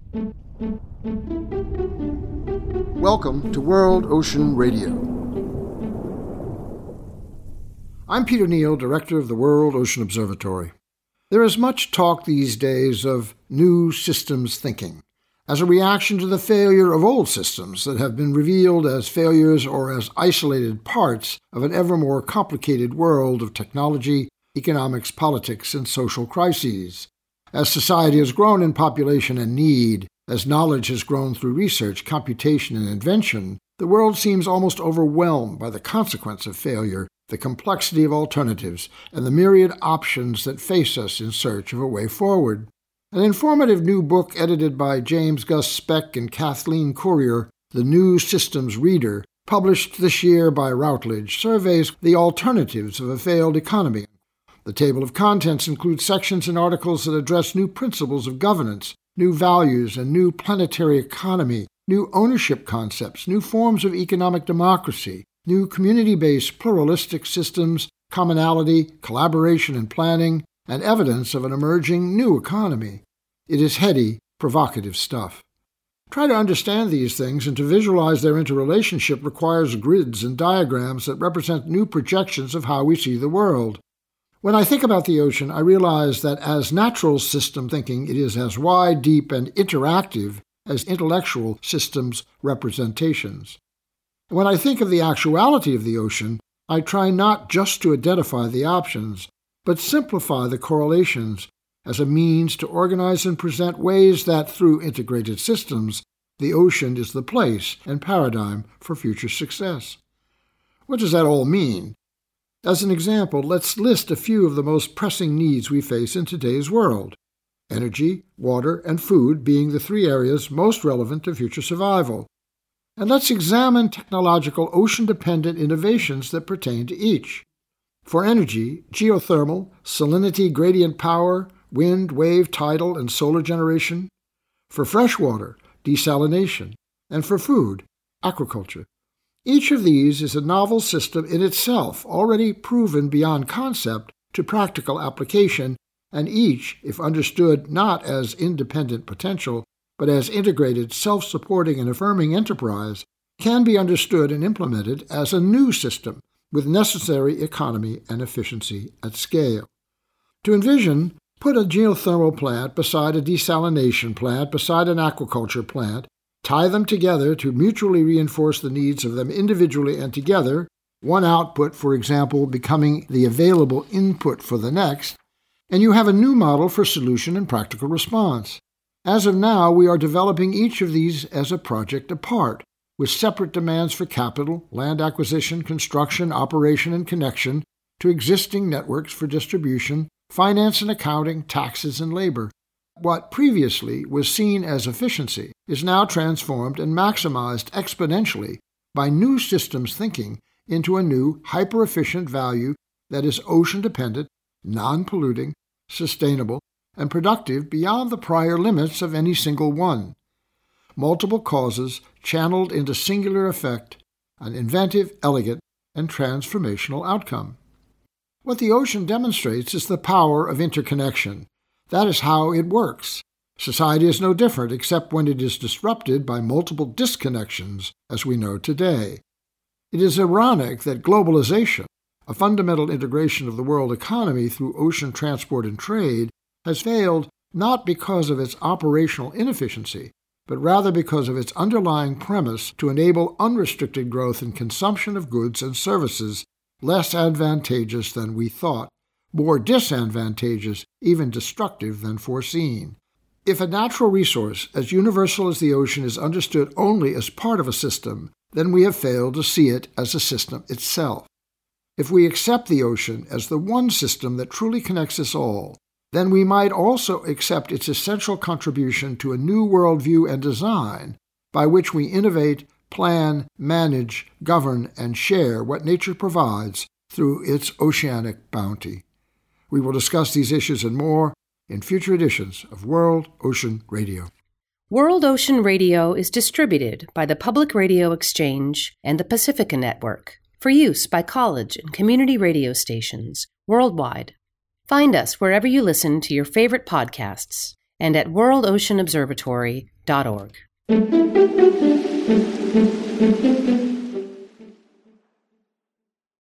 Welcome to World Ocean Radio. I'm Peter Neal, Director of the World Ocean Observatory. There is much talk these days of new systems thinking, as a reaction to the failure of old systems that have been revealed as failures or as isolated parts of an ever more complicated world of technology, economics, politics, and social crises. As society has grown in population and need, as knowledge has grown through research, computation, and invention, the world seems almost overwhelmed by the consequence of failure, the complexity of alternatives, and the myriad options that face us in search of a way forward. An informative new book edited by James Gus Speck and Kathleen Courier, The New Systems Reader, published this year by Routledge, surveys the alternatives of a failed economy. The table of contents includes sections and articles that address new principles of governance, new values, and new planetary economy, new ownership concepts, new forms of economic democracy, new community-based pluralistic systems, commonality, collaboration and planning, and evidence of an emerging new economy. It is heady, provocative stuff. Try to understand these things and to visualize their interrelationship requires grids and diagrams that represent new projections of how we see the world. When I think about the ocean, I realize that as natural system thinking, it is as wide, deep, and interactive as intellectual systems representations. When I think of the actuality of the ocean, I try not just to identify the options, but simplify the correlations as a means to organize and present ways that, through integrated systems, the ocean is the place and paradigm for future success. What does that all mean? As an example, let's list a few of the most pressing needs we face in today's world. Energy, water, and food being the three areas most relevant to future survival. And let's examine technological ocean-dependent innovations that pertain to each. For energy, geothermal, salinity gradient power, wind, wave, tidal, and solar generation. For freshwater, desalination. And for food, aquaculture. Each of these is a novel system in itself, already proven beyond concept to practical application, and each, if understood not as independent potential, but as integrated, self-supporting, and affirming enterprise, can be understood and implemented as a new system with necessary economy and efficiency at scale. To envision, put a geothermal plant beside a desalination plant, beside an aquaculture plant, tie them together to mutually reinforce the needs of them individually and together, one output, for example, becoming the available input for the next, and you have a new model for solution and practical response. As of now, we are developing each of these as a project apart, with separate demands for capital, land acquisition, construction, operation, and connection to existing networks for distribution, finance and accounting, taxes, and labor. What previously was seen as efficiency is now transformed and maximized exponentially by new systems thinking into a new, hyper-efficient value that is ocean-dependent, non-polluting, sustainable, and productive beyond the prior limits of any single one. Multiple causes channeled into singular effect, an inventive, elegant, and transformational outcome. What the ocean demonstrates is the power of interconnection. That is how it works. Society is no different except when it is disrupted by multiple disconnections, as we know today. It is ironic that globalization, a fundamental integration of the world economy through ocean transport and trade, has failed not because of its operational inefficiency, but rather because of its underlying premise to enable unrestricted growth in consumption of goods and services less advantageous than we thought, more disadvantageous, even destructive than foreseen. If a natural resource as universal as the ocean is understood only as part of a system, then we have failed to see it as a system itself. If we accept the ocean as the one system that truly connects us all, then we might also accept its essential contribution to a new worldview and design by which we innovate, plan, manage, govern, and share what nature provides through its oceanic bounty. We will discuss these issues and more in future editions of World Ocean Radio. World Ocean Radio is distributed by the Public Radio Exchange and the Pacifica Network for use by college and community radio stations worldwide. Find us wherever you listen to your favorite podcasts and at worldoceanobservatory.org.